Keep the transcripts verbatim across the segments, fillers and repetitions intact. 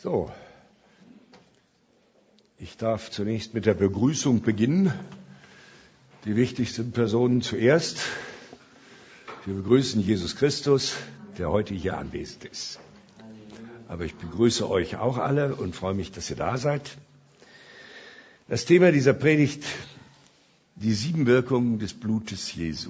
So, ich darf zunächst mit der Begrüßung beginnen. Die wichtigsten Personen zuerst. Wir begrüßen Jesus Christus, der heute hier anwesend ist. Aber ich begrüße euch auch alle und freue mich, dass ihr da seid. Das Thema dieser Predigt, die sieben Wirkungen des Blutes Jesu.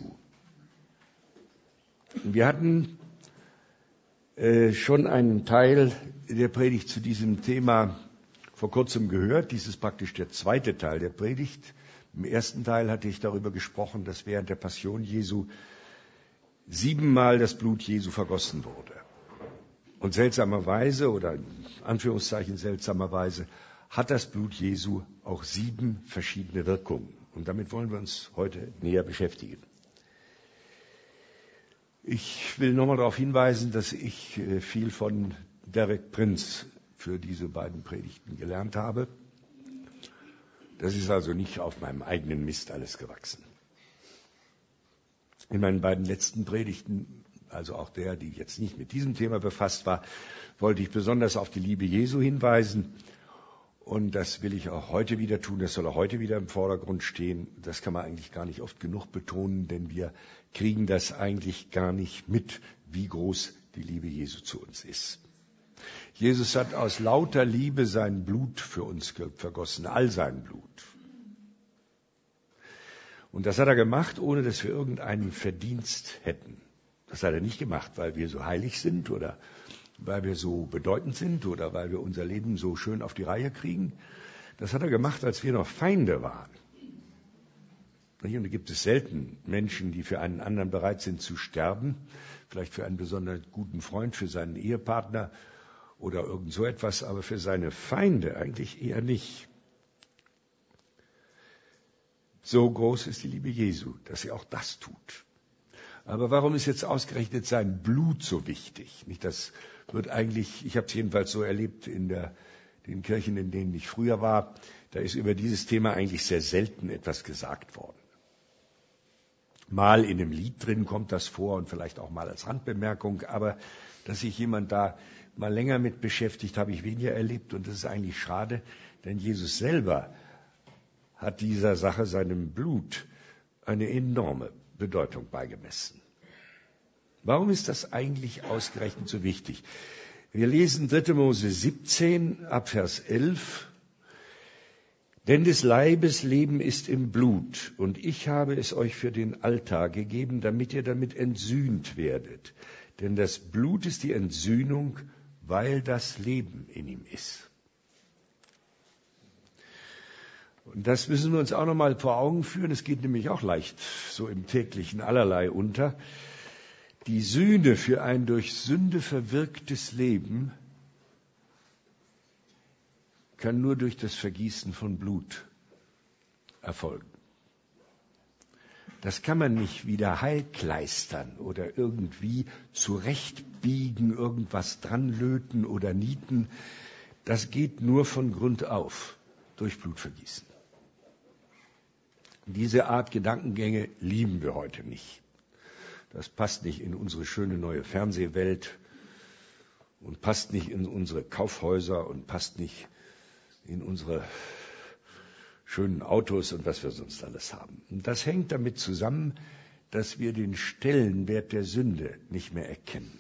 Wir hatten äh, schon einen Teil der Predigt zu diesem Thema vor kurzem gehört. Dies ist praktisch der zweite Teil der Predigt. Im ersten Teil hatte ich darüber gesprochen, dass während der Passion Jesu siebenmal das Blut Jesu vergossen wurde. Und seltsamerweise, oder in Anführungszeichen seltsamerweise, hat das Blut Jesu auch sieben verschiedene Wirkungen. Und damit wollen wir uns heute näher beschäftigen. Ich will nochmal darauf hinweisen, dass ich viel von Derek Prince für diese beiden Predigten gelernt habe. Das ist also nicht auf meinem eigenen Mist alles gewachsen. In meinen beiden letzten Predigten, also auch der, die jetzt nicht mit diesem Thema befasst war, wollte ich besonders auf die Liebe Jesu hinweisen. Und das will ich auch heute wieder tun. Das soll auch heute wieder im Vordergrund stehen. Das kann man eigentlich gar nicht oft genug betonen, denn wir kriegen das eigentlich gar nicht mit, wie groß die Liebe Jesu zu uns ist. Jesus hat aus lauter Liebe sein Blut für uns vergossen, all sein Blut. Und das hat er gemacht, ohne dass wir irgendeinen Verdienst hätten. Das hat er nicht gemacht, weil wir so heilig sind oder weil wir so bedeutend sind oder weil wir unser Leben so schön auf die Reihe kriegen. Das hat er gemacht, als wir noch Feinde waren. Und da gibt es selten Menschen, die für einen anderen bereit sind zu sterben, vielleicht für einen besonders guten Freund, für seinen Ehepartner oder irgend so etwas, aber für seine Feinde eigentlich eher nicht. So groß ist die Liebe Jesu, dass sie auch das tut. Aber warum ist jetzt ausgerechnet sein Blut so wichtig? Nicht, das wird eigentlich, ich habe es jedenfalls so erlebt in der, den Kirchen, in denen ich früher war, da ist über dieses Thema eigentlich sehr selten etwas gesagt worden. Mal in einem Lied drin kommt das vor und vielleicht auch mal als Randbemerkung, aber dass sich jemand da mal länger mit beschäftigt, habe ich weniger erlebt und das ist eigentlich schade, denn Jesus selber hat dieser Sache, seinem Blut, eine enorme Bedeutung beigemessen. Warum ist das eigentlich ausgerechnet so wichtig? Wir lesen dritte Mose siebzehn, ab Vers elf. Denn des Leibes Leben ist im Blut, und ich habe es euch für den Altar gegeben, damit ihr damit entsühnt werdet. Denn das Blut ist die Entsühnung, weil das Leben in ihm ist. Und das müssen wir uns auch noch mal vor Augen führen. Es geht nämlich auch leicht so im täglichen allerlei unter. Die Sühne für ein durch Sünde verwirktes Leben kann nur durch das Vergießen von Blut erfolgen. Das kann man nicht wieder heilkleistern oder irgendwie zurechtbiegen, irgendwas dranlöten oder nieten. Das geht nur von Grund auf durch Blutvergießen. Diese Art Gedankengänge lieben wir heute nicht. Das passt nicht in unsere schöne neue Fernsehwelt und passt nicht in unsere Kaufhäuser und passt nicht in unsere schönen Autos und was wir sonst alles haben. Und das hängt damit zusammen, dass wir den Stellenwert der Sünde nicht mehr erkennen.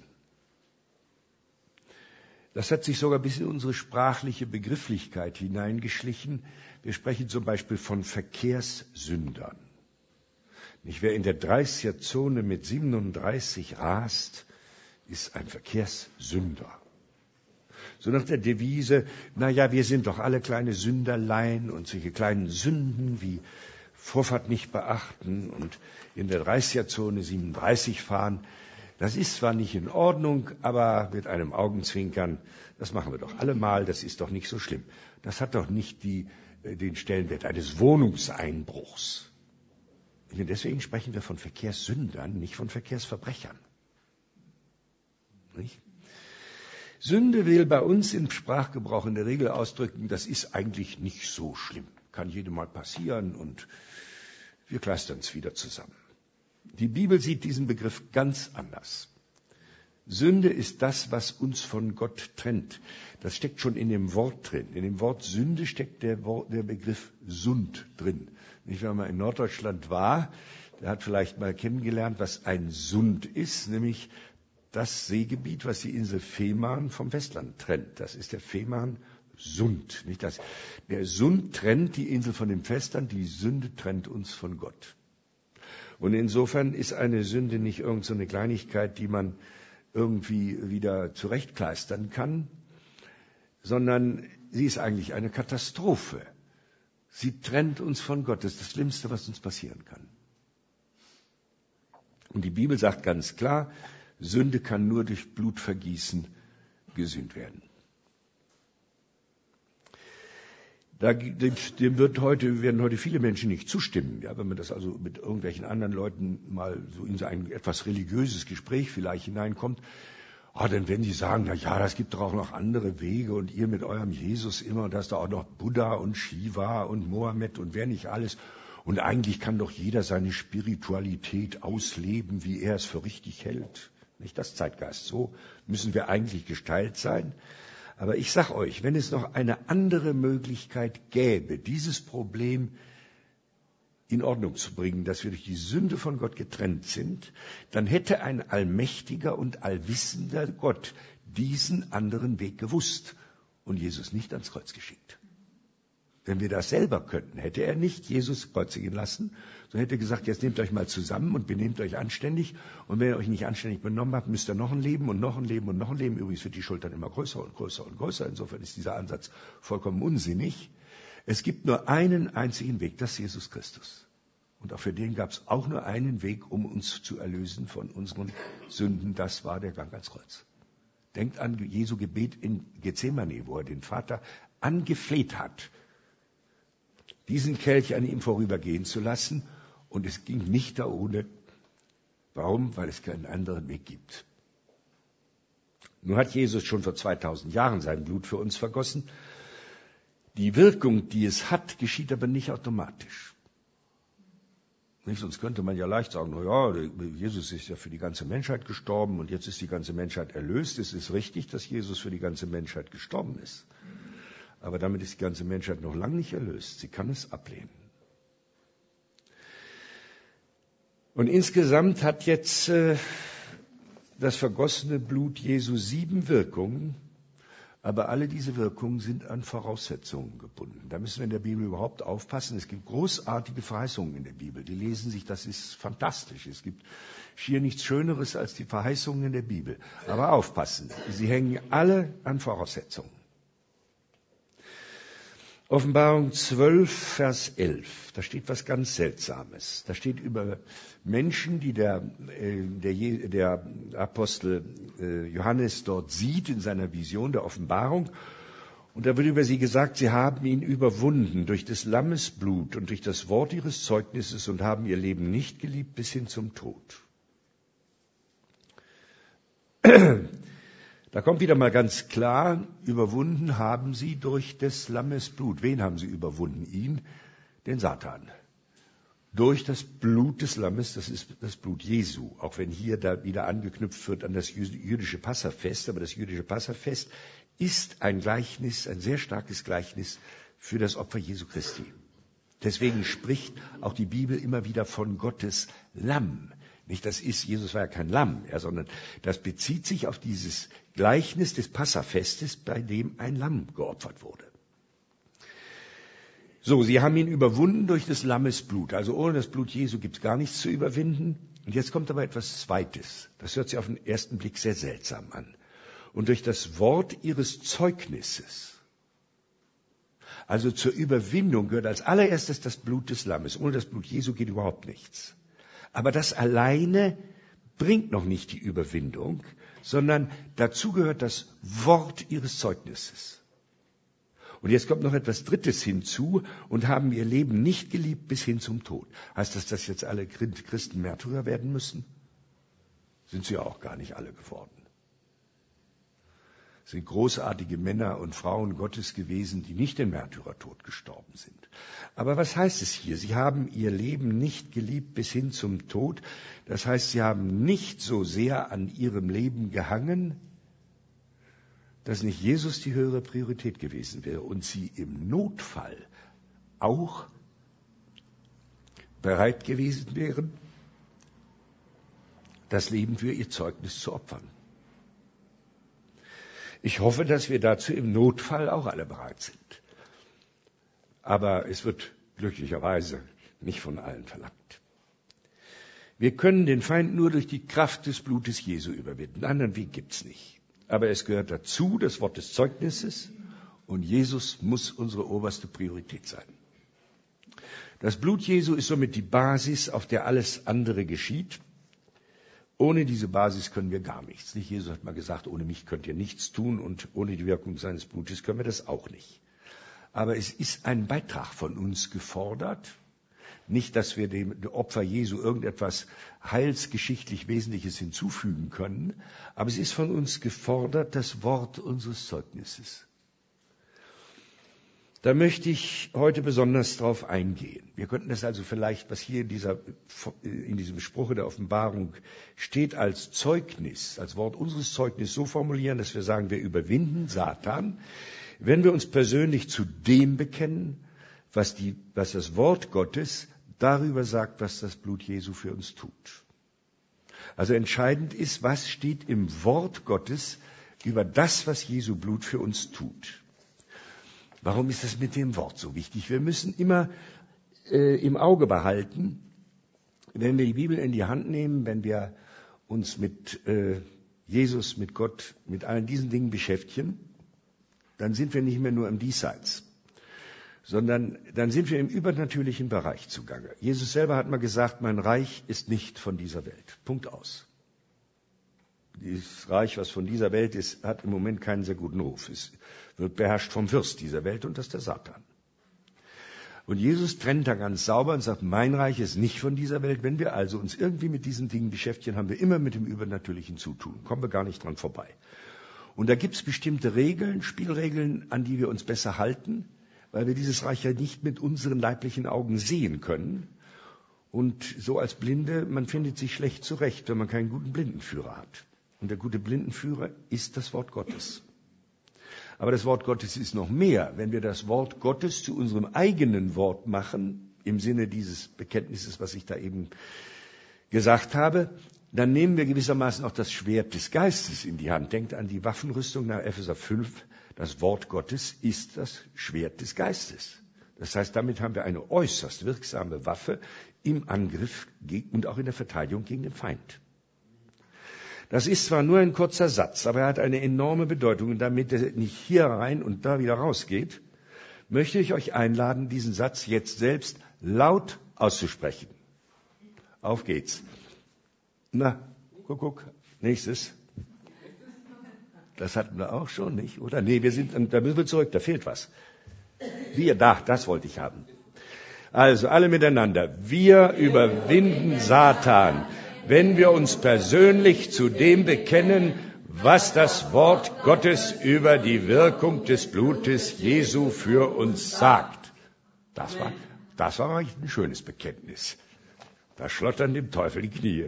Das hat sich sogar bis in unsere sprachliche Begrifflichkeit hineingeschlichen. Wir sprechen zum Beispiel von Verkehrssündern. Nicht, wer in der dreißiger-Zone mit siebenunddreißig rast, ist ein Verkehrssünder. So nach der Devise, na ja, wir sind doch alle kleine Sünderlein und solche kleinen Sünden wie Vorfahrt nicht beachten und in der dreißiger-Zone siebenunddreißig fahren. Das ist zwar nicht in Ordnung, aber mit einem Augenzwinkern, das machen wir doch alle mal, das ist doch nicht so schlimm. Das hat doch nicht die, den Stellenwert eines Wohnungseinbruchs. Und deswegen sprechen wir von Verkehrssündern, nicht von Verkehrsverbrechern. Nicht? Sünde will bei uns im Sprachgebrauch in der Regel ausdrücken, das ist eigentlich nicht so schlimm. Kann jedem mal passieren und wir kleistern es wieder zusammen. Die Bibel sieht diesen Begriff ganz anders. Sünde ist das, was uns von Gott trennt. Das steckt schon in dem Wort drin. In dem Wort Sünde steckt der, Wort, der Begriff Sund drin. Nicht, wenn man in Norddeutschland war, der hat vielleicht mal kennengelernt, was ein Sund ist, nämlich das Seegebiet, was die Insel Fehmarn vom Festland trennt. Das ist der Fehmarn-Sund. Nicht das. Der Sund trennt die Insel von dem Festland, die Sünde trennt uns von Gott. Und insofern ist eine Sünde nicht irgend so eine Kleinigkeit, die man irgendwie wieder zurechtkleistern kann, sondern sie ist eigentlich eine Katastrophe. Sie trennt uns von Gott. Das ist das Schlimmste, was uns passieren kann. Und die Bibel sagt ganz klar, Sünde kann nur durch Blutvergießen gesühnt werden. Da, dem wird heute, werden heute viele Menschen nicht zustimmen. Ja, wenn man das also mit irgendwelchen anderen Leuten mal so in so ein etwas religiöses Gespräch vielleicht hineinkommt, ah, dann werden die sagen, na ja, das gibt doch auch noch andere Wege und ihr mit eurem Jesus immer, und da ist da auch noch Buddha und Shiva und Mohammed und wer nicht alles. Und eigentlich kann doch jeder seine Spiritualität ausleben, wie er es für richtig hält. Nicht das Zeitgeist. So müssen wir eigentlich gestaltet sein. Aber ich sag euch, wenn es noch eine andere Möglichkeit gäbe, dieses Problem in Ordnung zu bringen, dass wir durch die Sünde von Gott getrennt sind, dann hätte ein allmächtiger und allwissender Gott diesen anderen Weg gewusst und Jesus nicht ans Kreuz geschickt. Wenn wir das selber könnten, hätte er nicht Jesus kreuzigen lassen, sondern hätte gesagt, jetzt nehmt euch mal zusammen und benehmt euch anständig. Und wenn ihr euch nicht anständig benommen habt, müsst ihr noch ein Leben und noch ein Leben und noch ein Leben. Übrigens wird die Schuld dann immer größer und größer und größer. Insofern ist dieser Ansatz vollkommen unsinnig. Es gibt nur einen einzigen Weg, das ist Jesus Christus. Und auch für den gab es auch nur einen Weg, um uns zu erlösen von unseren Sünden. Das war der Gang ans Kreuz. Denkt an Jesu Gebet in Gethsemane, wo er den Vater angefleht hat, diesen Kelch an ihm vorübergehen zu lassen. Und es ging nicht da ohne. Warum? Weil es keinen anderen Weg gibt. Nun hat Jesus schon vor zweitausend Jahren sein Blut für uns vergossen. Die Wirkung, die es hat, geschieht aber nicht automatisch. Nicht? Sonst könnte man ja leicht sagen, na ja, Jesus ist ja für die ganze Menschheit gestorben und jetzt ist die ganze Menschheit erlöst. Es ist richtig, dass Jesus für die ganze Menschheit gestorben ist. Aber damit ist die ganze Menschheit noch lange nicht erlöst. Sie kann es ablehnen. Und insgesamt hat jetzt äh, das vergossene Blut Jesu sieben Wirkungen, aber alle diese Wirkungen sind an Voraussetzungen gebunden. Da müssen wir in der Bibel überhaupt aufpassen. Es gibt großartige Verheißungen in der Bibel. Die lesen sich, das ist fantastisch. Es gibt schier nichts Schöneres als die Verheißungen in der Bibel. Aber aufpassen, sie hängen alle an Voraussetzungen. Offenbarung zwölf, Vers elf, da steht was ganz Seltsames. Da steht über Menschen, die der, der, der Apostel Johannes dort sieht in seiner Vision der Offenbarung. Und da wird über sie gesagt, sie haben ihn überwunden durch des Lammes Blut und durch das Wort ihres Zeugnisses und haben ihr Leben nicht geliebt bis hin zum Tod. Da kommt wieder mal ganz klar, überwunden haben sie durch des Lammes Blut. Wen haben sie überwunden? Ihn, den Satan. Durch das Blut des Lammes, das ist das Blut Jesu. Auch wenn hier da wieder angeknüpft wird an das jüdische Passafest. Aber das jüdische Passafest ist ein Gleichnis, ein sehr starkes Gleichnis für das Opfer Jesu Christi. Deswegen spricht auch die Bibel immer wieder von Gottes Lamm. Nicht, das ist, Jesus war ja kein Lamm, ja, sondern das bezieht sich auf dieses Gleichnis des Passafestes, bei dem ein Lamm geopfert wurde. So, sie haben ihn überwunden durch des Lammes Blut. Also ohne das Blut Jesu gibt es gar nichts zu überwinden. Und jetzt kommt aber etwas Zweites. Das hört sich auf den ersten Blick sehr seltsam an. Und durch das Wort ihres Zeugnisses. Also zur Überwindung gehört als allererstes das Blut des Lammes. Ohne das Blut Jesu geht überhaupt nichts. Aber das alleine bringt noch nicht die Überwindung, sondern dazu gehört das Wort ihres Zeugnisses. Und jetzt kommt noch etwas Drittes hinzu und haben ihr Leben nicht geliebt bis hin zum Tod. Heißt das, dass jetzt alle Christen Märtyrer werden müssen? Sind sie ja auch gar nicht alle geworden. Es sind großartige Männer und Frauen Gottes gewesen, die nicht den Märtyrertod gestorben sind. Aber was heißt es hier? Sie haben ihr Leben nicht geliebt bis hin zum Tod. Das heißt, sie haben nicht so sehr an ihrem Leben gehangen, dass nicht Jesus die höhere Priorität gewesen wäre und sie im Notfall auch bereit gewesen wären, das Leben für ihr Zeugnis zu opfern. Ich hoffe, dass wir dazu im Notfall auch alle bereit sind. Aber es wird glücklicherweise nicht von allen verlangt. Wir können den Feind nur durch die Kraft des Blutes Jesu überwinden. Einen anderen Weg gibt's nicht. Aber es gehört dazu, das Wort des Zeugnisses, und Jesus muss unsere oberste Priorität sein. Das Blut Jesu ist somit die Basis, auf der alles andere geschieht. Ohne diese Basis können wir gar nichts. Nicht? Jesus hat mal gesagt, ohne mich könnt ihr nichts tun und ohne die Wirkung seines Blutes können wir das auch nicht. Aber es ist ein Beitrag von uns gefordert. Nicht, dass wir dem Opfer Jesu irgendetwas heilsgeschichtlich Wesentliches hinzufügen können, aber es ist von uns gefordert, das Wort unseres Zeugnisses. Da möchte ich heute besonders drauf eingehen. Wir könnten das also vielleicht, was hier in, dieser, in diesem Spruch der Offenbarung steht, als Zeugnis, als Wort unseres Zeugnisses so formulieren, dass wir sagen, wir überwinden Satan, wenn wir uns persönlich zu dem bekennen, was, die, was das Wort Gottes darüber sagt, was das Blut Jesu für uns tut. Also entscheidend ist, was steht im Wort Gottes über das, was Jesu Blut für uns tut. Warum ist das mit dem Wort so wichtig? Wir müssen immer äh, im Auge behalten, wenn wir die Bibel in die Hand nehmen, wenn wir uns mit äh, Jesus, mit Gott, mit allen diesen Dingen beschäftigen, dann sind wir nicht mehr nur im Diesseits, sondern dann sind wir im übernatürlichen Bereich zugange. Jesus selber hat mal gesagt, mein Reich ist nicht von dieser Welt. Punkt aus. Dieses Reich, was von dieser Welt ist, hat im Moment keinen sehr guten Ruf. Es wird beherrscht vom Fürst dieser Welt und das ist der Satan. Und Jesus trennt da ganz sauber und sagt, mein Reich ist nicht von dieser Welt. Wenn wir also uns irgendwie mit diesen Dingen beschäftigen, haben wir immer mit dem Übernatürlichen zu tun. Kommen wir gar nicht dran vorbei. Und da gibt es bestimmte Regeln, Spielregeln, an die wir uns besser halten, weil wir dieses Reich ja nicht mit unseren leiblichen Augen sehen können. Und so als Blinde, man findet sich schlecht zurecht, wenn man keinen guten Blindenführer hat. Und der gute Blindenführer ist das Wort Gottes. Aber das Wort Gottes ist noch mehr. Wenn wir das Wort Gottes zu unserem eigenen Wort machen, im Sinne dieses Bekenntnisses, was ich da eben gesagt habe, dann nehmen wir gewissermaßen auch das Schwert des Geistes in die Hand. Denkt an die Waffenrüstung nach Epheser fünf. Das Wort Gottes ist das Schwert des Geistes. Das heißt, damit haben wir eine äußerst wirksame Waffe im Angriff und auch in der Verteidigung gegen den Feind. Das ist zwar nur ein kurzer Satz, aber er hat eine enorme Bedeutung. Und damit er nicht hier rein und da wieder rausgeht, möchte ich euch einladen, diesen Satz jetzt selbst laut auszusprechen. Auf geht's. Na, guck, guck, nächstes. Das hatten wir auch schon, nicht? Oder? Nee, wir sind, da müssen wir zurück, da fehlt was. Wir, da, das wollte ich haben. Also, alle miteinander. Wir überwinden Satan, wenn wir uns persönlich zu dem bekennen, was das Wort Gottes über die Wirkung des Blutes Jesu für uns sagt. Das war, das war eigentlich ein schönes Bekenntnis. Da schlottern dem Teufel die Knie.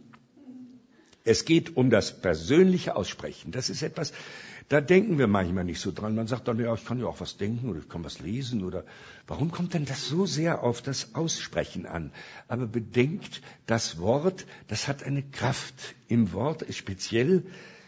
Es geht um das persönliche Aussprechen. Das ist etwas, da denken wir manchmal nicht so dran. Man sagt dann, ja, ich kann ja auch was denken oder ich kann was lesen oder warum kommt denn das so sehr auf das Aussprechen an? Aber bedenkt, das Wort, das hat eine Kraft. Im Wort ist speziell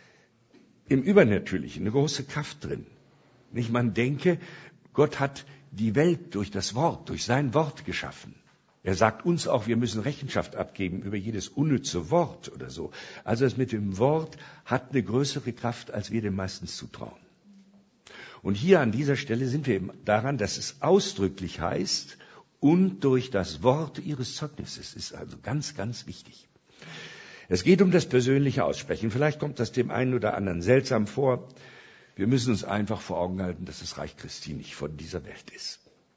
im Übernatürlichen eine große Kraft drin. Nicht, man denke, Gott hat die Welt durch das Wort, durch sein Wort geschaffen. Er sagt uns auch, wir müssen Rechenschaft abgeben über jedes unnütze Wort oder so. Also das mit dem Wort hat eine größere Kraft, als wir dem meistens zutrauen. Und hier an dieser Stelle sind wir eben daran, dass es ausdrücklich heißt, und durch das Wort ihres Zeugnisses. Ist also ganz, ganz wichtig. Es geht um das persönliche Aussprechen. Vielleicht kommt das dem einen oder anderen seltsam vor. Wir müssen uns einfach vor Augen halten, dass das Reich Christi nicht von dieser Welt ist.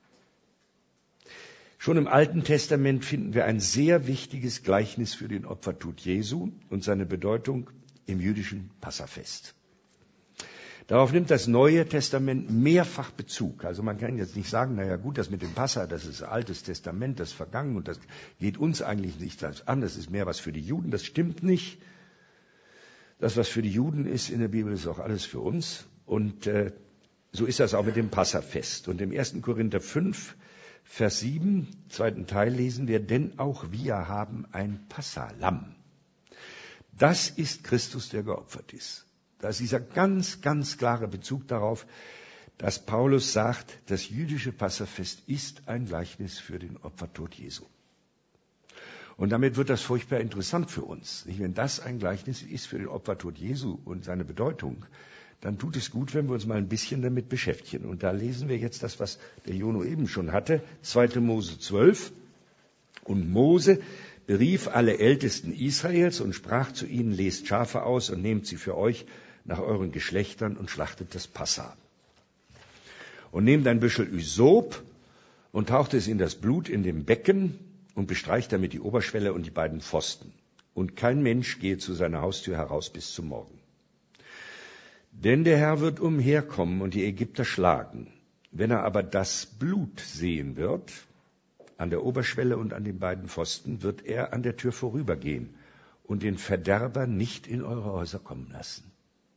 Schon im Alten Testament finden wir ein sehr wichtiges Gleichnis für den Opfertod Jesu und seine Bedeutung im jüdischen Passafest. Darauf nimmt das Neue Testament mehrfach Bezug. Also man kann jetzt nicht sagen, naja gut, das mit dem Passa, das ist Altes Testament, das ist vergangen und das geht uns eigentlich nicht an, das ist mehr was für die Juden. Das stimmt nicht. Das, was für die Juden ist in der Bibel, ist auch alles für uns. Und äh, so ist das auch mit dem Passafest. Und im ersten Korinther fünf, Vers sieben, zweiten Teil lesen wir, denn auch wir haben ein Passalamm. Das ist Christus, der geopfert ist. Da ist dieser ganz, ganz klare Bezug darauf, dass Paulus sagt, das jüdische Passafest ist ein Gleichnis für den Opfertod Jesu. Und damit wird das furchtbar interessant für uns. Wenn das ein Gleichnis ist für den Opfertod Jesu und seine Bedeutung, dann tut es gut, wenn wir uns mal ein bisschen damit beschäftigen. Und da lesen wir jetzt das, was der Jono eben schon hatte, zweiter Mose zwölf. Und Mose berief alle Ältesten Israels und sprach zu ihnen, lest Schafe aus und nehmt sie für euch nach euren Geschlechtern und schlachtet das Passa. Und nehmt ein Büschel Ysop und taucht es in das Blut in dem Becken und bestreicht damit die Oberschwelle und die beiden Pfosten. Und kein Mensch gehe zu seiner Haustür heraus bis zum Morgen. Denn der Herr wird umherkommen und die Ägypter schlagen. Wenn er aber das Blut sehen wird, an der Oberschwelle und an den beiden Pfosten, wird er an der Tür vorübergehen und den Verderber nicht in eure Häuser kommen lassen.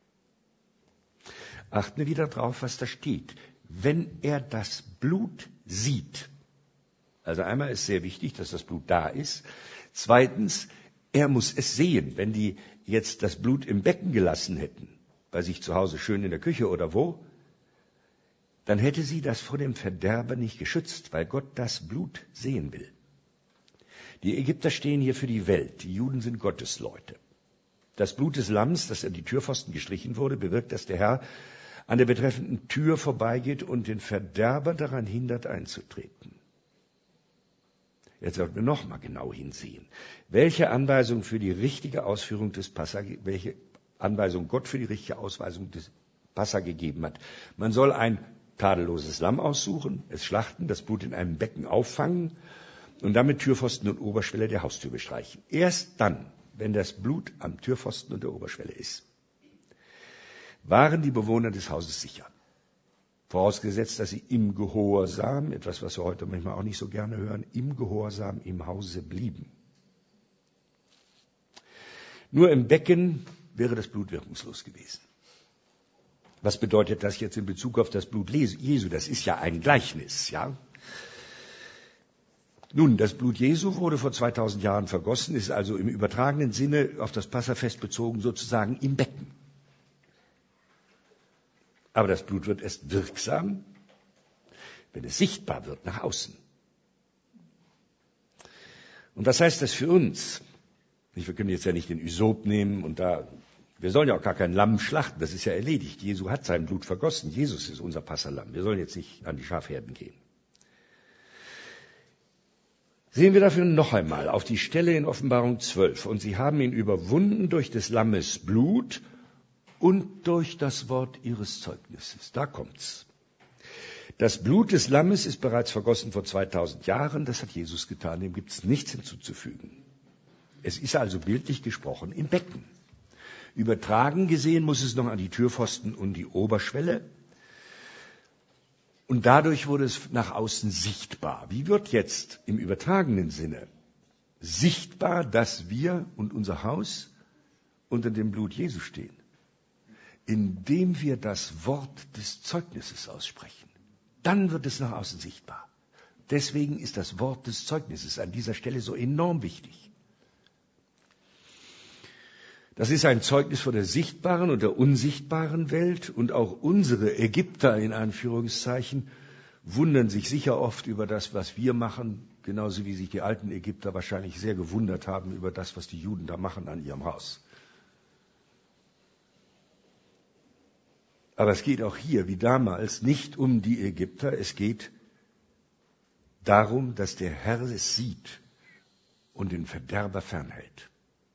Achten wir wieder drauf, was da steht. Wenn er das Blut sieht, also einmal ist sehr wichtig, dass das Blut da ist. Zweitens, er muss es sehen. Wenn die jetzt das Blut im Becken gelassen hätten, bei sich zu Hause schön in der Küche oder wo, dann hätte sie das vor dem Verderber nicht geschützt, weil Gott das Blut sehen will. Die Ägypter stehen hier für die Welt, die Juden sind Gottesleute. Das Blut des Lamms, das an die Türpfosten gestrichen wurde, bewirkt, dass der Herr an der betreffenden Tür vorbeigeht und den Verderber daran hindert, einzutreten. Jetzt sollten wir noch mal genau hinsehen. Welche Anweisung für die richtige Ausführung des Passa, welche Anweisung Gott für die richtige Ausweisung des Passa gegeben hat. Man soll ein tadelloses Lamm aussuchen, es schlachten, das Blut in einem Becken auffangen und damit Türpfosten und Oberschwelle der Haustür bestreichen. Erst dann, wenn das Blut am Türpfosten und der Oberschwelle ist, waren die Bewohner des Hauses sicher. Vorausgesetzt, dass sie im Gehorsam, etwas, was wir heute manchmal auch nicht so gerne hören, im Gehorsam im Hause blieben. Nur im Becken wäre das Blut wirkungslos gewesen. Was bedeutet das jetzt in Bezug auf das Blut Jesu? Das ist ja ein Gleichnis, ja? Nun, das Blut Jesu wurde vor zweitausend Jahren vergossen, ist also im übertragenen Sinne auf das Passafest bezogen sozusagen im Becken. Aber das Blut wird erst wirksam, wenn es sichtbar wird nach außen. Und was heißt das für uns? Wir können jetzt ja nicht den Ysop nehmen und da, wir sollen ja auch gar kein Lamm schlachten, das ist ja erledigt. Jesu hat sein Blut vergossen, Jesus ist unser Passalamm. Wir sollen jetzt nicht an die Schafherden gehen. Sehen wir dafür noch einmal auf die Stelle in Offenbarung zwölf. Und sie haben ihn überwunden durch des Lammes Blut und durch das Wort ihres Zeugnisses. Da kommt's. Das Blut des Lammes ist bereits vergossen vor zweitausend Jahren. Das hat Jesus getan. Dem gibt's nichts hinzuzufügen. Es ist also bildlich gesprochen im Becken. Übertragen gesehen muss es noch an die Türpfosten und die Oberschwelle. Und dadurch wurde es nach außen sichtbar. Wie wird jetzt im übertragenen Sinne sichtbar, dass wir und unser Haus unter dem Blut Jesu stehen? Indem wir das Wort des Zeugnisses aussprechen. Dann wird es nach außen sichtbar. Deswegen ist das Wort des Zeugnisses an dieser Stelle so enorm wichtig. Das ist ein Zeugnis von der sichtbaren und der unsichtbaren Welt und auch unsere Ägypter in Anführungszeichen wundern sich sicher oft über das, was wir machen, genauso wie sich die alten Ägypter wahrscheinlich sehr gewundert haben über das, was die Juden da machen an ihrem Haus. Aber es geht auch hier, wie damals, nicht um die Ägypter, es geht darum, dass der Herr es sieht und den Verderber fernhält.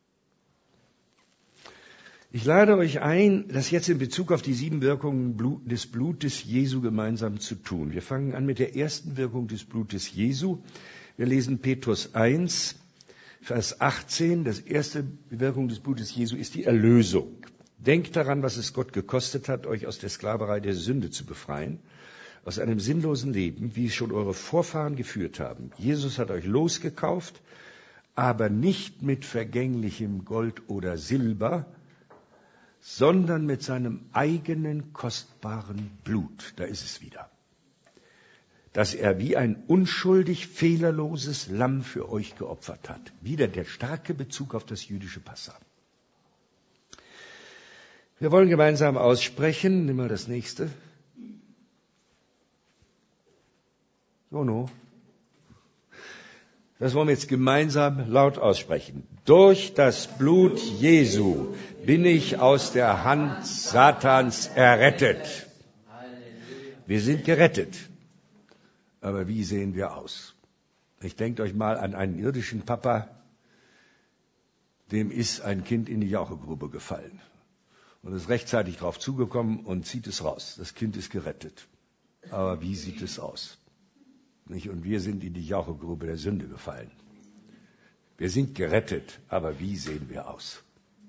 Ich lade euch ein, das jetzt in Bezug auf die sieben Wirkungen des Blutes Jesu gemeinsam zu tun. Wir fangen an mit der ersten Wirkung des Blutes Jesu. Wir lesen Petrus eins, Vers achtzehn. Das erste Wirkung des Blutes Jesu ist die Erlösung. Denkt daran, was es Gott gekostet hat, euch aus der Sklaverei der Sünde zu befreien, aus einem sinnlosen Leben, wie es schon eure Vorfahren geführt haben. Jesus hat euch losgekauft, aber nicht mit vergänglichem Gold oder Silber, sondern mit seinem eigenen kostbaren Blut. Da ist es wieder. Dass er wie ein unschuldig, fehlerloses Lamm für euch geopfert hat. Wieder der starke Bezug auf das jüdische Passa. Wir wollen gemeinsam aussprechen. Nimm mal das nächste. Jono. Das wollen wir jetzt gemeinsam laut aussprechen. Durch das Blut Jesu bin ich aus der Hand Satans errettet. Wir sind gerettet. Aber wie sehen wir aus? Ich denke euch mal an einen irdischen Papa, dem ist ein Kind in die Jauchegrube gefallen und ist rechtzeitig drauf zugekommen und zieht es raus. Das Kind ist gerettet. Aber wie sieht es aus? Nicht? Und wir sind in die Jauchegrube der Sünde gefallen. Wir sind gerettet, aber wie sehen wir aus?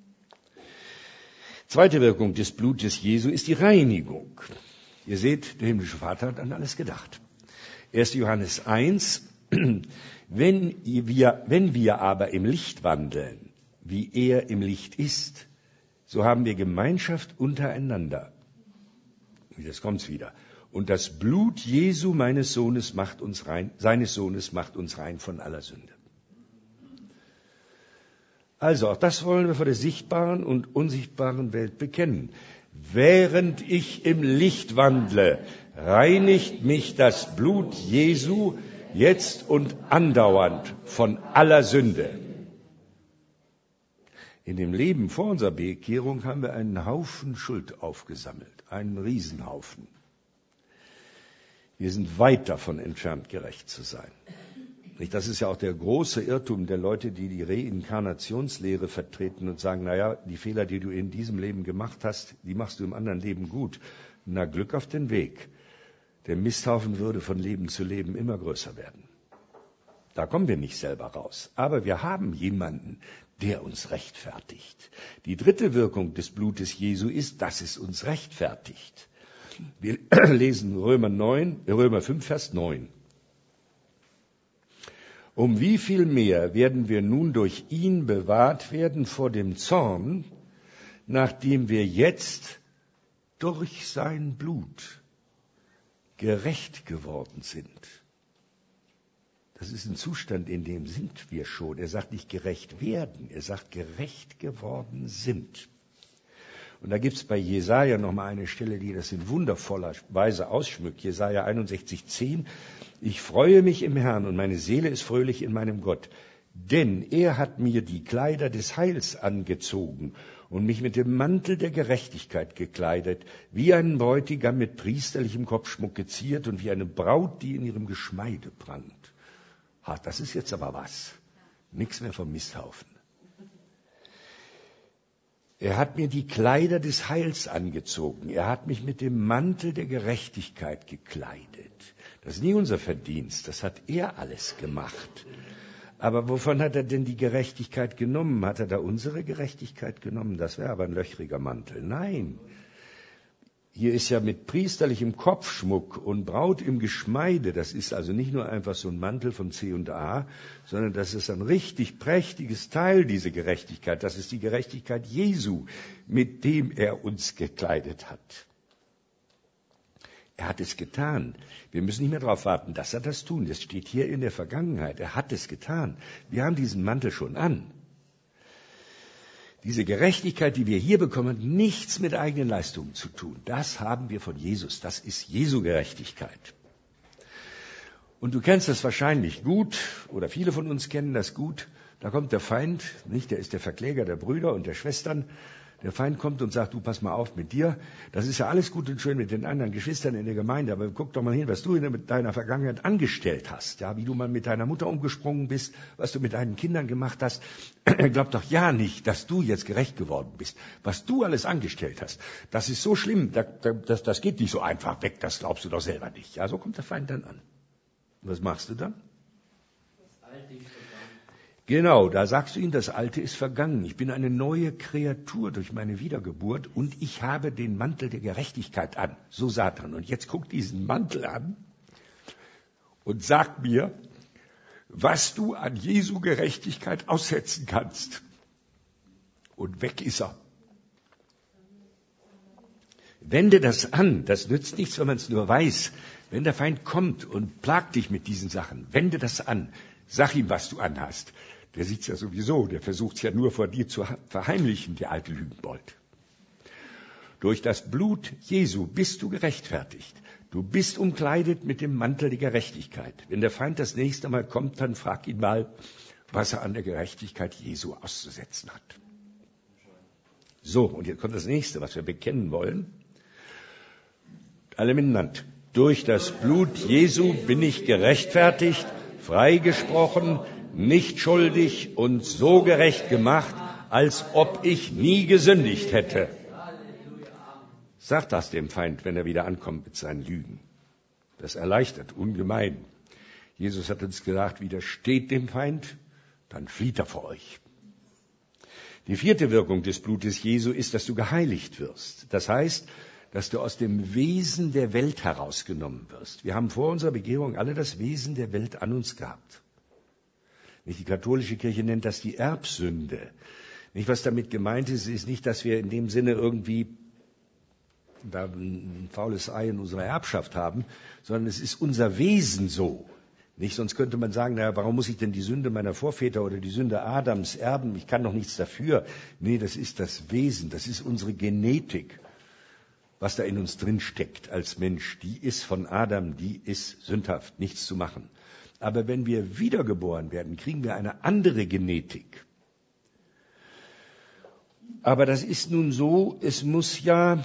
Zweite Wirkung des Blutes Jesu ist die Reinigung. Ihr seht, der himmlische Vater hat an alles gedacht. erster Johannes eins, wenn wir, wenn wir aber im Licht wandeln, wie er im Licht ist, so haben wir Gemeinschaft untereinander. Jetzt kommt's wieder. Und das Blut Jesu, meines Sohnes, macht uns rein, seines Sohnes, macht uns rein von aller Sünde. Also, auch das wollen wir vor der sichtbaren und unsichtbaren Welt bekennen. Während ich im Licht wandle, reinigt mich das Blut Jesu jetzt und andauernd von aller Sünde. In dem Leben vor unserer Bekehrung haben wir einen Haufen Schuld aufgesammelt, einen Riesenhaufen. Wir sind weit davon entfernt, gerecht zu sein. Das ist ja auch der große Irrtum der Leute, die die Reinkarnationslehre vertreten und sagen, naja, die Fehler, die du in diesem Leben gemacht hast, die machst du im anderen Leben gut. Na, Glück auf den Weg. Der Misthaufen würde von Leben zu Leben immer größer werden. Da kommen wir nicht selber raus. Aber wir haben jemanden, der uns rechtfertigt. Die dritte Wirkung des Blutes Jesu ist, dass es uns rechtfertigt. Wir lesen Römer neun, Römer fünf, Vers neun. Um wie viel mehr werden wir nun durch ihn bewahrt werden vor dem Zorn, nachdem wir jetzt durch sein Blut gerecht geworden sind. Das ist ein Zustand, in dem sind wir schon. Er sagt nicht gerecht werden, er sagt gerecht geworden sind. Und da gibt es bei Jesaja nochmal eine Stelle, die das in wundervoller Weise ausschmückt. Jesaja einundsechzig, zehn. Ich freue mich im Herrn und meine Seele ist fröhlich in meinem Gott. Denn er hat mir die Kleider des Heils angezogen und mich mit dem Mantel der Gerechtigkeit gekleidet, wie einen Bräutigam mit priesterlichem Kopfschmuck geziert und wie eine Braut, die in ihrem Geschmeide prangt. Ha, das ist jetzt aber was. Nichts mehr vom Misthaufen. Er hat mir die Kleider des Heils angezogen. Er hat mich mit dem Mantel der Gerechtigkeit gekleidet. Das ist nie unser Verdienst. Das hat er alles gemacht. Aber wovon hat er denn die Gerechtigkeit genommen? Hat er da unsere Gerechtigkeit genommen? Das wäre aber ein löchriger Mantel. Nein. Hier ist ja mit priesterlichem Kopfschmuck und Braut im Geschmeide, das ist also nicht nur einfach so ein Mantel von C und A, sondern das ist ein richtig prächtiges Teil, diese Gerechtigkeit. Das ist die Gerechtigkeit Jesu, mit dem er uns gekleidet hat. Er hat es getan. Wir müssen nicht mehr darauf warten, dass er das tut. Das steht hier in der Vergangenheit. Er hat es getan. Wir haben diesen Mantel schon an. Diese Gerechtigkeit, die wir hier bekommen, hat nichts mit eigenen Leistungen zu tun. Das haben wir von Jesus. Das ist Jesu Gerechtigkeit. Und du kennst das wahrscheinlich gut, oder viele von uns kennen das gut. Da kommt der Feind, nicht? Der ist der Verkläger der Brüder und der Schwestern. Der Feind kommt und sagt, du, pass mal auf mit dir. Das ist ja alles gut und schön mit den anderen Geschwistern in der Gemeinde, aber guck doch mal hin, was du in deiner Vergangenheit angestellt hast. Ja, wie du mal mit deiner Mutter umgesprungen bist, was du mit deinen Kindern gemacht hast. Glaub doch ja nicht, dass du jetzt gerecht geworden bist. Was du alles angestellt hast, das ist so schlimm, das, das geht nicht so einfach weg, das glaubst du doch selber nicht. Ja, so kommt der Feind dann an. Und was machst du dann? Genau, da sagst du ihm, das Alte ist vergangen. Ich bin eine neue Kreatur durch meine Wiedergeburt und ich habe den Mantel der Gerechtigkeit an. So Satan. Und jetzt guck diesen Mantel an und sag mir, was du an Jesu Gerechtigkeit aussetzen kannst. Und weg ist er. Wende das an. Das nützt nichts, wenn man es nur weiß. Wenn der Feind kommt und plagt dich mit diesen Sachen, wende das an. Sag ihm, was du anhast. Der sieht's ja sowieso, der versucht's ja nur vor dir zu verheimlichen, der alte Lügenbold. Durch das Blut Jesu bist du gerechtfertigt. Du bist umkleidet mit dem Mantel der Gerechtigkeit. Wenn der Feind das nächste Mal kommt, dann frag ihn mal, was er an der Gerechtigkeit Jesu auszusetzen hat. So, und jetzt kommt das nächste, was wir bekennen wollen. Alle miteinander. Durch das Blut Jesu bin ich gerechtfertigt, freigesprochen, nicht schuldig und so gerecht gemacht, als ob ich nie gesündigt hätte. Sag das dem Feind, wenn er wieder ankommt mit seinen Lügen. Das erleichtert ungemein. Jesus hat uns gesagt, widersteht dem Feind, dann flieht er vor euch. Die vierte Wirkung des Blutes Jesu ist, dass du geheiligt wirst. Das heißt, dass du aus dem Wesen der Welt herausgenommen wirst. Wir haben vor unserer Bekehrung alle das Wesen der Welt an uns gehabt. Nicht, die katholische Kirche nennt das die Erbsünde. Nicht, was damit gemeint ist, ist nicht, dass wir in dem Sinne irgendwie da ein faules Ei in unserer Erbschaft haben, sondern es ist unser Wesen so. Nicht, sonst könnte man sagen, naja, warum muss ich denn die Sünde meiner Vorväter oder die Sünde Adams erben? Ich kann doch nichts dafür. Nee, das ist das Wesen, das ist unsere Genetik, was da in uns drin steckt als Mensch. Die ist von Adam, die ist sündhaft, nichts zu machen. Aber wenn wir wiedergeboren werden, kriegen wir eine andere Genetik. Aber das ist nun so, es muss ja,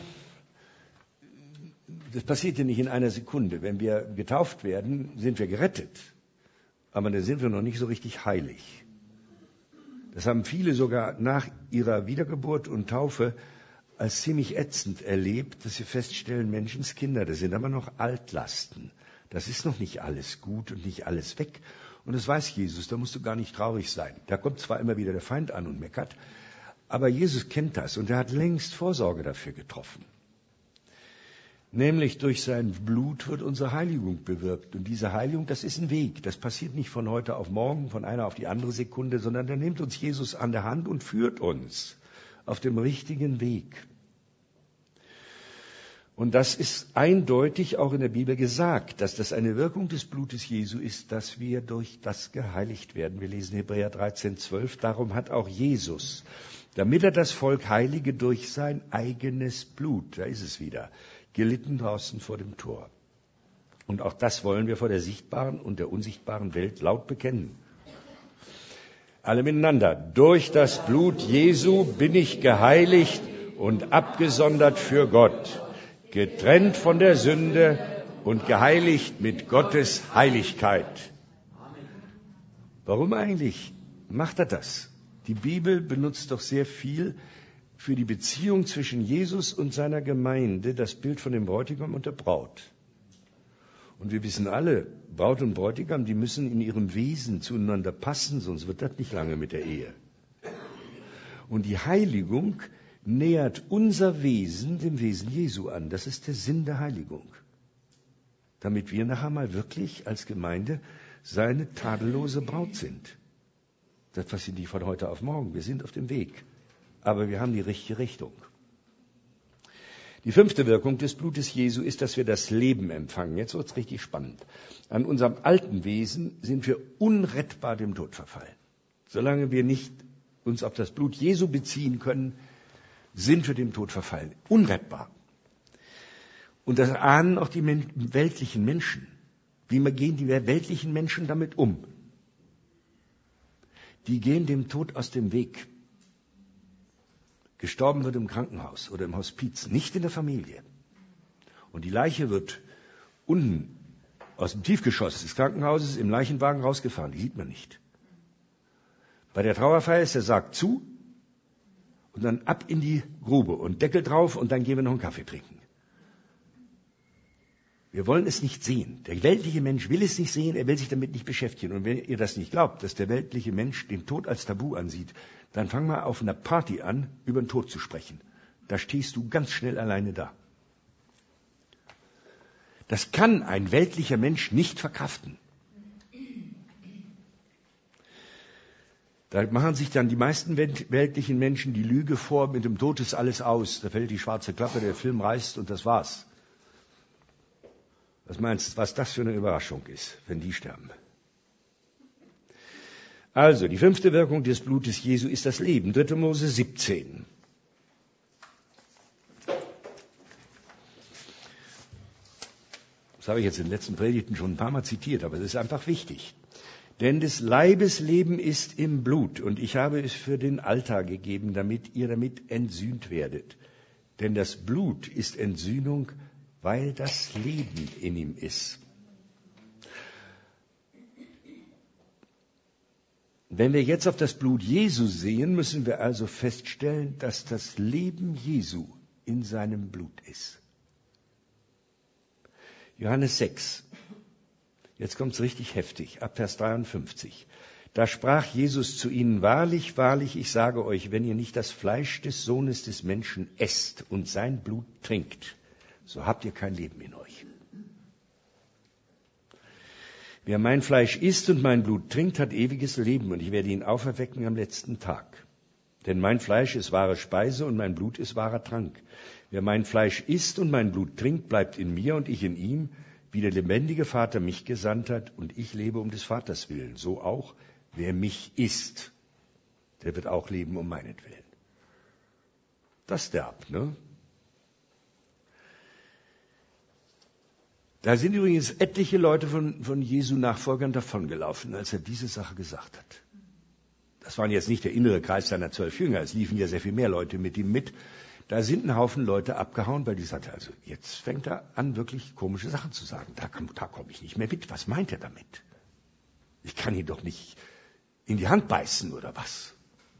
das passiert ja nicht in einer Sekunde. Wenn wir getauft werden, sind wir gerettet. Aber dann sind wir noch nicht so richtig heilig. Das haben viele sogar nach ihrer Wiedergeburt und Taufe als ziemlich ätzend erlebt, dass sie feststellen, Menschenskinder, das sind aber noch Altlasten. Das ist noch nicht alles gut und nicht alles weg. Und das weiß Jesus, da musst du gar nicht traurig sein. Da kommt zwar immer wieder der Feind an und meckert, aber Jesus kennt das und er hat längst Vorsorge dafür getroffen. Nämlich durch sein Blut wird unsere Heiligung bewirkt. Und diese Heiligung, das ist ein Weg. Das passiert nicht von heute auf morgen, von einer auf die andere Sekunde, sondern da nimmt uns Jesus an der Hand und führt uns auf dem richtigen Weg. Und das ist eindeutig auch in der Bibel gesagt, dass das eine Wirkung des Blutes Jesu ist, dass wir durch das geheiligt werden. Wir lesen Hebräer dreizehn, zwölf. Darum hat auch Jesus, damit er das Volk heilige durch sein eigenes Blut, da ist es wieder, gelitten draußen vor dem Tor. Und auch das wollen wir vor der sichtbaren und der unsichtbaren Welt laut bekennen. Alle miteinander. Durch das Blut Jesu bin ich geheiligt und abgesondert für Gott, getrennt von der Sünde und geheiligt mit Gottes Heiligkeit. Warum eigentlich macht er das? Die Bibel benutzt doch sehr viel für die Beziehung zwischen Jesus und seiner Gemeinde, das Bild von dem Bräutigam und der Braut. Und wir wissen alle, Braut und Bräutigam, die müssen in ihrem Wesen zueinander passen, sonst wird das nicht lange mit der Ehe. Und die Heiligung nähert unser Wesen dem Wesen Jesu an. Das ist der Sinn der Heiligung. Damit wir nachher mal wirklich als Gemeinde seine tadellose Braut sind. Das passiert nicht von heute auf morgen. Wir sind auf dem Weg. Aber wir haben die richtige Richtung. Die fünfte Wirkung des Blutes Jesu ist, dass wir das Leben empfangen. Jetzt wird es richtig spannend. An unserem alten Wesen sind wir unrettbar dem Tod verfallen. Solange wir nicht uns auf das Blut Jesu beziehen können, sind wir dem Tod verfallen. Unrettbar. Und das ahnen auch die men- weltlichen Menschen. Wie gehen die weltlichen Menschen damit um? Die gehen dem Tod aus dem Weg. Gestorben wird im Krankenhaus oder im Hospiz, nicht in der Familie. Und die Leiche wird unten aus dem Tiefgeschoss des Krankenhauses im Leichenwagen rausgefahren. Die sieht man nicht. Bei der Trauerfeier ist der Sarg zu und dann ab in die Grube und Deckel drauf und dann gehen wir noch einen Kaffee trinken. Wir wollen es nicht sehen. Der weltliche Mensch will es nicht sehen, er will sich damit nicht beschäftigen. Und wenn ihr das nicht glaubt, dass der weltliche Mensch den Tod als Tabu ansieht, dann fang mal auf einer Party an, über den Tod zu sprechen. Da stehst du ganz schnell alleine da. Das kann ein weltlicher Mensch nicht verkraften. Da machen sich dann die meisten weltlichen Menschen die Lüge vor, mit dem Tod ist alles aus. Da fällt die schwarze Klappe, der Film reißt und das war's. Was meinst du, was das für eine Überraschung ist, wenn die sterben? Also, die fünfte Wirkung des Blutes Jesu ist das Leben. dritter Mose siebzehn. Das habe ich jetzt in den letzten Predigten schon ein paar Mal zitiert, aber es ist einfach wichtig. Denn des Leibes Leben ist im Blut, und ich habe es für den Altar gegeben, damit ihr damit entsühnt werdet. Denn das Blut ist Entsühnung, weil das Leben in ihm ist. Wenn wir jetzt auf das Blut Jesu sehen, müssen wir also feststellen, dass das Leben Jesu in seinem Blut ist. Johannes sechs. Jetzt kommt es richtig heftig, ab Vers dreiundfünfzig. Da sprach Jesus zu ihnen, wahrlich, wahrlich, ich sage euch, wenn ihr nicht das Fleisch des Sohnes des Menschen esst und sein Blut trinkt, so habt ihr kein Leben in euch. Wer mein Fleisch isst und mein Blut trinkt, hat ewiges Leben, und ich werde ihn auferwecken am letzten Tag. Denn mein Fleisch ist wahre Speise und mein Blut ist wahrer Trank. Wer mein Fleisch isst und mein Blut trinkt, bleibt in mir und ich in ihm, wie der lebendige Vater mich gesandt hat, und ich lebe um des Vaters willen. So auch, wer mich isst, der wird auch leben um meinetwillen. Das derb, ne? Da sind übrigens etliche Leute von, von Jesu Nachfolgern davongelaufen, als er diese Sache gesagt hat. Das waren jetzt nicht der innere Kreis seiner zwölf Jünger, es liefen ja sehr viel mehr Leute mit ihm mit. Da sind ein Haufen Leute abgehauen, weil die sagten, also jetzt fängt er an, wirklich komische Sachen zu sagen. Da, da komme ich nicht mehr mit. Was meint er damit? Ich kann ihn doch nicht in die Hand beißen oder was?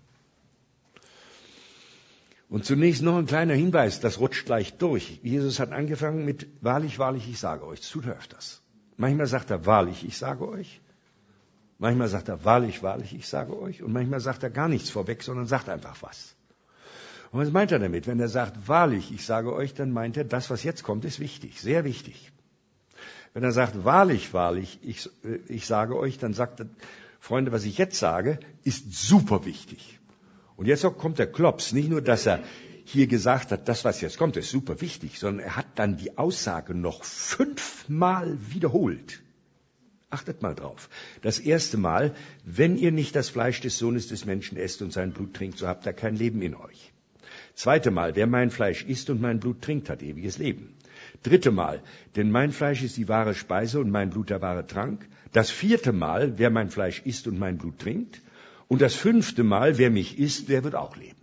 Und zunächst noch ein kleiner Hinweis, das rutscht gleich durch. Jesus hat angefangen mit, wahrlich, wahrlich, ich sage euch. Das tut er öfters. Manchmal sagt er, wahrlich, ich sage euch. Manchmal sagt er, wahrlich, wahrlich, ich sage euch. Und manchmal sagt er gar nichts vorweg, sondern sagt einfach was. Und was meint er damit? Wenn er sagt, wahrlich, ich sage euch, dann meint er, das, was jetzt kommt, ist wichtig, sehr wichtig. Wenn er sagt, wahrlich, wahrlich, ich, ich sage euch, dann sagt er, Freunde, was ich jetzt sage, ist super wichtig. Und jetzt kommt der Klops, nicht nur, dass er hier gesagt hat, das, was jetzt kommt, ist super wichtig, sondern er hat dann die Aussage noch fünfmal wiederholt. Achtet mal drauf. Das erste Mal, wenn ihr nicht das Fleisch des Sohnes des Menschen esst und sein Blut trinkt, so habt ihr kein Leben in euch. Zweite Mal, wer mein Fleisch isst und mein Blut trinkt, hat ewiges Leben. Dritte Mal, denn mein Fleisch ist die wahre Speise und mein Blut der wahre Trank. Das vierte Mal, wer mein Fleisch isst und mein Blut trinkt. Und das fünfte Mal, wer mich isst, der wird auch leben.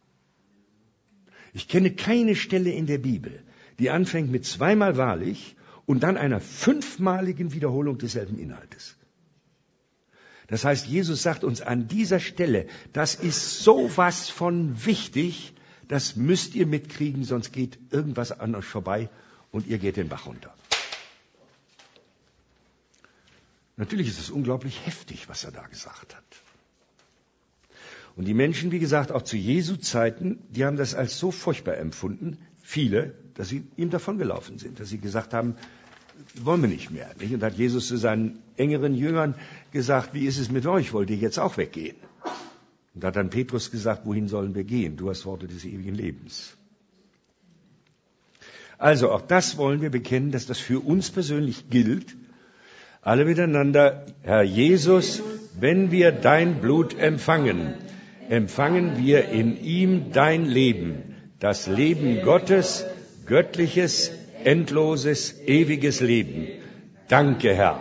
Ich kenne keine Stelle in der Bibel, die anfängt mit zweimal wahrlich und dann einer fünfmaligen Wiederholung desselben Inhaltes. Das heißt, Jesus sagt uns an dieser Stelle, das ist sowas von wichtig, das müsst ihr mitkriegen, sonst geht irgendwas an euch vorbei und ihr geht den Bach runter. Natürlich ist es unglaublich heftig, was er da gesagt hat. Und die Menschen, wie gesagt, auch zu Jesu Zeiten, die haben das als so furchtbar empfunden, viele, dass sie ihm davongelaufen sind, dass sie gesagt haben, wollen wir nicht mehr. Nicht? Und hat Jesus zu seinen engeren Jüngern gesagt, wie ist es mit euch, wollt ihr jetzt auch weggehen? Und da hat dann Petrus gesagt, wohin sollen wir gehen? Du hast Worte des ewigen Lebens. Also auch das wollen wir bekennen, dass das für uns persönlich gilt. Alle miteinander, Herr Jesus, wenn wir dein Blut empfangen, empfangen wir in ihm dein Leben, das Leben Gottes, göttliches, endloses, ewiges Leben. Danke, Herr.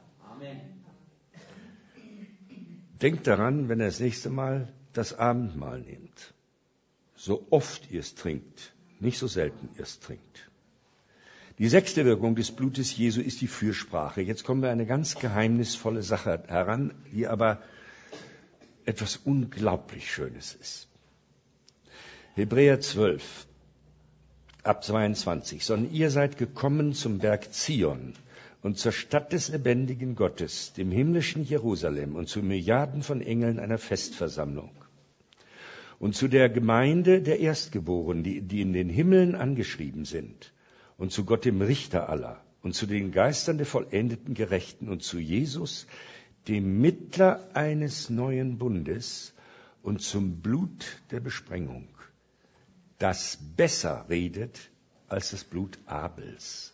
Denkt daran, wenn ihr das nächste Mal das Abendmahl nehmt, so oft ihr es trinkt, nicht so selten ihr es trinkt. Die sechste Wirkung des Blutes Jesu ist die Fürsprache. Jetzt kommen wir an eine ganz geheimnisvolle Sache heran, die aber etwas unglaublich Schönes ist. Hebräer zwölf, ab zweiundzwanzig, sondern ihr seid gekommen zum Berg Zion und zur Stadt des lebendigen Gottes, dem himmlischen Jerusalem und zu Milliarden von Engeln einer Festversammlung und zu der Gemeinde der Erstgeborenen, die, die in den Himmeln angeschrieben sind, und zu Gott dem Richter aller und zu den Geistern der vollendeten Gerechten und zu Jesus, dem Mittler eines neuen Bundes, und zum Blut der Besprengung, das besser redet als das Blut Abels.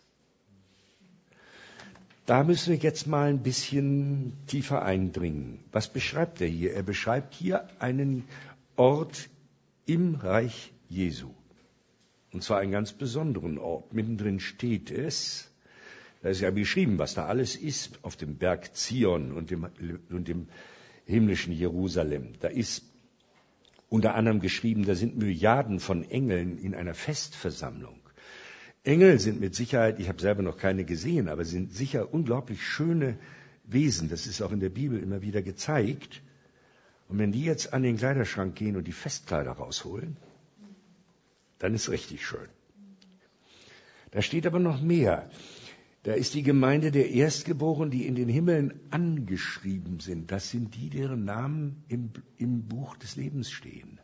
Da müssen wir jetzt mal ein bisschen tiefer eindringen. Was beschreibt er hier? Er beschreibt hier einen Ort im Reich Jesu. Und zwar einen ganz besonderen Ort. Mittendrin steht es, da ist ja beschrieben, was da alles ist auf dem Berg Zion und dem, und dem himmlischen Jerusalem. Da ist unter anderem geschrieben, da sind Milliarden von Engeln in einer Festversammlung. Engel sind mit Sicherheit, ich habe selber noch keine gesehen, aber sind sicher unglaublich schöne Wesen. Das ist auch in der Bibel immer wieder gezeigt. Und wenn die jetzt an den Kleiderschrank gehen und die Festkleider rausholen, dann ist richtig schön. Da steht aber noch mehr. Da ist die Gemeinde der Erstgeborenen, die in den Himmeln angeschrieben sind. Das sind die, deren Namen im, im Buch des Lebens stehen.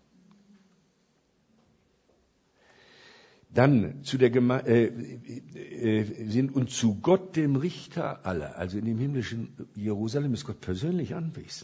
Dann zu der Geme- äh, äh, sind und zu Gott, dem Richter aller, also in dem himmlischen Jerusalem ist Gott persönlich anwesend.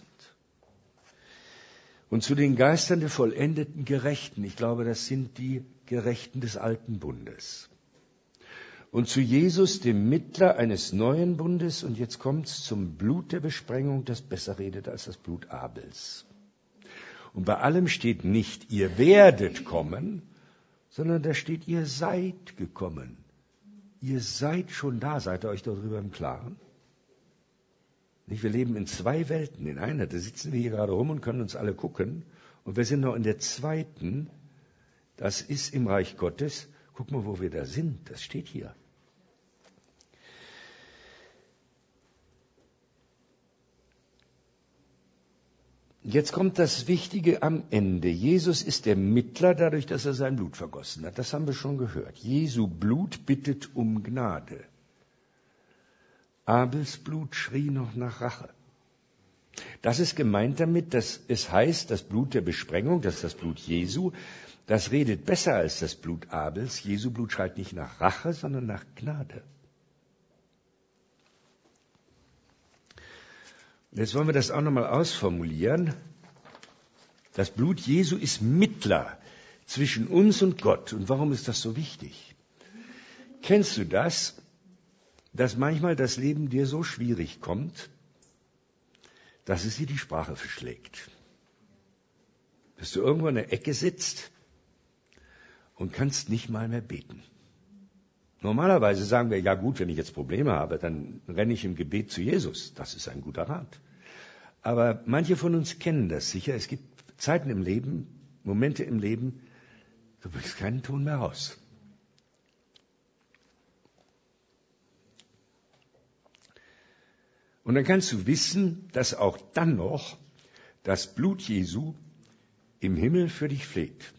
Und zu den Geistern der vollendeten Gerechten, ich glaube, das sind die Gerechten des alten Bundes. Und zu Jesus, dem Mittler eines neuen Bundes, und jetzt kommt's zum Blut der Besprengung, das besser redet als das Blut Abels. Und bei allem steht nicht, ihr werdet kommen, sondern da steht, ihr seid gekommen. Ihr seid schon da, seid ihr euch darüber im Klaren? Nicht, wir leben in zwei Welten. In einer, da sitzen wir hier gerade rum und können uns alle gucken. Und wir sind noch in der zweiten, das ist im Reich Gottes. Guck mal, wo wir da sind, das steht hier. Jetzt kommt das Wichtige am Ende. Jesus ist der Mittler dadurch, dass er sein Blut vergossen hat. Das haben wir schon gehört. Jesu Blut bittet um Gnade. Abels Blut schrie noch nach Rache. Das ist gemeint damit, dass es heißt, das Blut der Besprengung, das ist das Blut Jesu, das redet besser als das Blut Abels. Jesu Blut schreit nicht nach Rache, sondern nach Gnade. Jetzt wollen wir das auch nochmal ausformulieren. Das Blut Jesu ist Mittler zwischen uns und Gott. Und warum ist das so wichtig? Kennst du das, dass manchmal das Leben dir so schwierig kommt, dass es dir die Sprache verschlägt? Dass du irgendwo in der Ecke sitzt und kannst nicht mal mehr beten. Normalerweise sagen wir, ja gut, wenn ich jetzt Probleme habe, dann renne ich im Gebet zu Jesus. Das ist ein guter Rat. Aber manche von uns kennen das sicher. Es gibt Zeiten im Leben, Momente im Leben, du bringst keinen Ton mehr raus. Und dann kannst du wissen, dass auch dann noch das Blut Jesu im Himmel für dich fleht.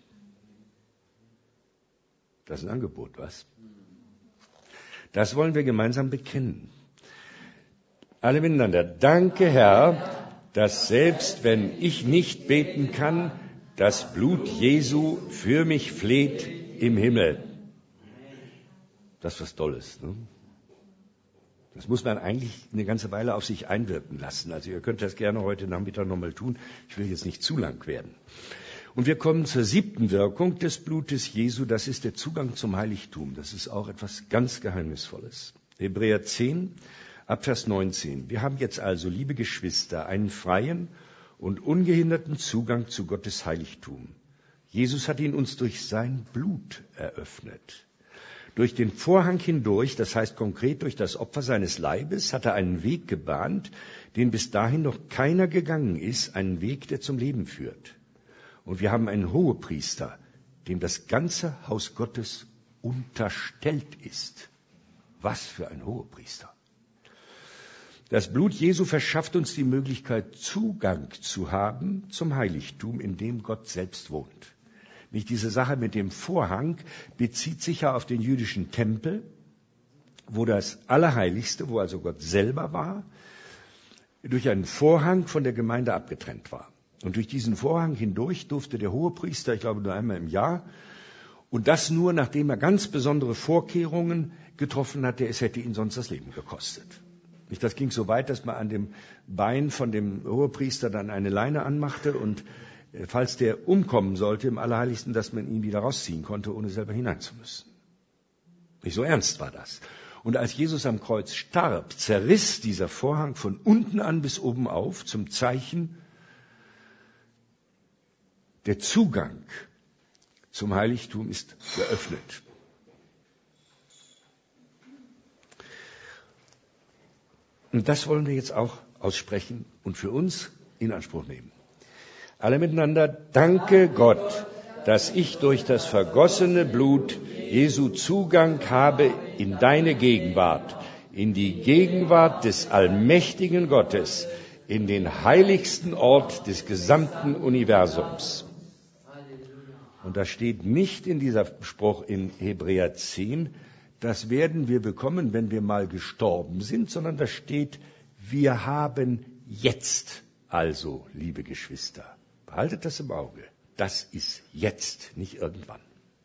Das ist ein Angebot, was? Das wollen wir gemeinsam bekennen. Alle miteinander. Danke, Herr, dass selbst wenn ich nicht beten kann, das Blut Jesu für mich fleht im Himmel. Das ist was Tolles, ne? Das muss man eigentlich eine ganze Weile auf sich einwirken lassen. Also ihr könnt das gerne heute Nachmittag nochmal tun. Ich will jetzt nicht zu lang werden. Und wir kommen zur siebten Wirkung des Blutes Jesu. Das ist der Zugang zum Heiligtum. Das ist auch etwas ganz Geheimnisvolles. Hebräer zehn, Abvers neunzehn. Wir haben jetzt also, liebe Geschwister, einen freien und ungehinderten Zugang zu Gottes Heiligtum. Jesus hat ihn uns durch sein Blut eröffnet. Durch den Vorhang hindurch, das heißt konkret durch das Opfer seines Leibes, hat er einen Weg gebahnt, den bis dahin noch keiner gegangen ist, einen Weg, der zum Leben führt. Und wir haben einen Hohepriester, dem das ganze Haus Gottes unterstellt ist. Was für ein Hohepriester. Das Blut Jesu verschafft uns die Möglichkeit, Zugang zu haben zum Heiligtum, in dem Gott selbst wohnt. Nicht diese Sache mit dem Vorhang bezieht sich ja auf den jüdischen Tempel, wo das Allerheiligste, wo also Gott selber war, durch einen Vorhang von der Gemeinde abgetrennt war. Und durch diesen Vorhang hindurch durfte der Hohepriester, ich glaube nur einmal im Jahr, und das nur, nachdem er ganz besondere Vorkehrungen getroffen hatte, es hätte ihn sonst das Leben gekostet. Nicht, das ging so weit, dass man an dem Bein von dem Hohepriester dann eine Leine anmachte und falls der umkommen sollte im Allerheiligsten, dass man ihn wieder rausziehen konnte, ohne selber hinein zu müssen. Nicht so ernst war das. Und als Jesus am Kreuz starb, zerriss dieser Vorhang von unten an bis oben auf zum Zeichen, der Zugang zum Heiligtum ist geöffnet. Und das wollen wir jetzt auch aussprechen und für uns in Anspruch nehmen. Alle miteinander, danke Gott, dass ich durch das vergossene Blut Jesu Zugang habe in deine Gegenwart, in die Gegenwart des allmächtigen Gottes, in den heiligsten Ort des gesamten Universums. Und da steht nicht in dieser Spruch in Hebräer zehn, das werden wir bekommen, wenn wir mal gestorben sind, sondern da steht, wir haben jetzt also, liebe Geschwister. Behaltet das im Auge. Das ist jetzt, nicht irgendwann.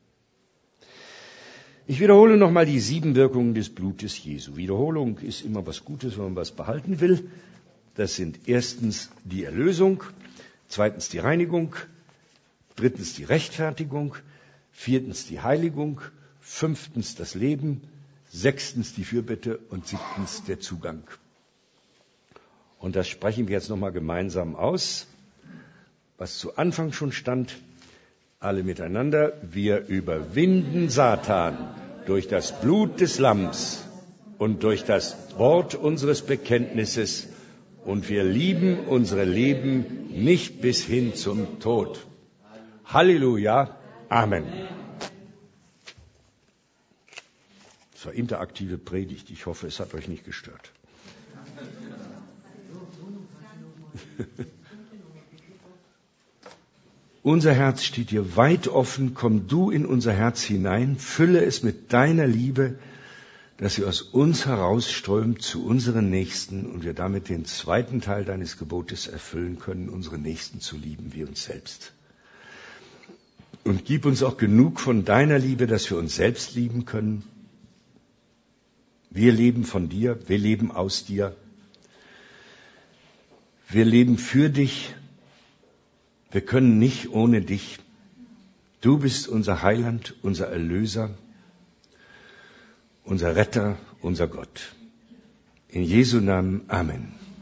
Ich wiederhole nochmal die sieben Wirkungen des Blutes Jesu. Wiederholung ist immer was Gutes, wenn man was behalten will. Das sind erstens die Erlösung, zweitens die Reinigung, drittens die Rechtfertigung, viertens die Heiligung, fünftens das Leben, sechstens die Fürbitte und siebtens der Zugang. Und das sprechen wir jetzt nochmal gemeinsam aus, was zu Anfang schon stand. Alle miteinander, wir überwinden Satan durch das Blut des Lamms und durch das Wort unseres Bekenntnisses und wir lieben unsere Leben nicht bis hin zum Tod. Halleluja, Amen. Das war interaktive Predigt. Ich hoffe, es hat euch nicht gestört. Unser Herz steht dir weit offen. Komm du in unser Herz hinein. Fülle es mit deiner Liebe, dass sie aus uns herausströmt zu unseren Nächsten und wir damit den zweiten Teil deines Gebotes erfüllen können, unsere Nächsten zu lieben wie uns selbst. Und gib uns auch genug von deiner Liebe, dass wir uns selbst lieben können. Wir leben von dir, wir leben aus dir. Wir leben für dich. Wir können nicht ohne dich. Du bist unser Heiland, unser Erlöser, unser Retter, unser Gott. In Jesu Namen, Amen.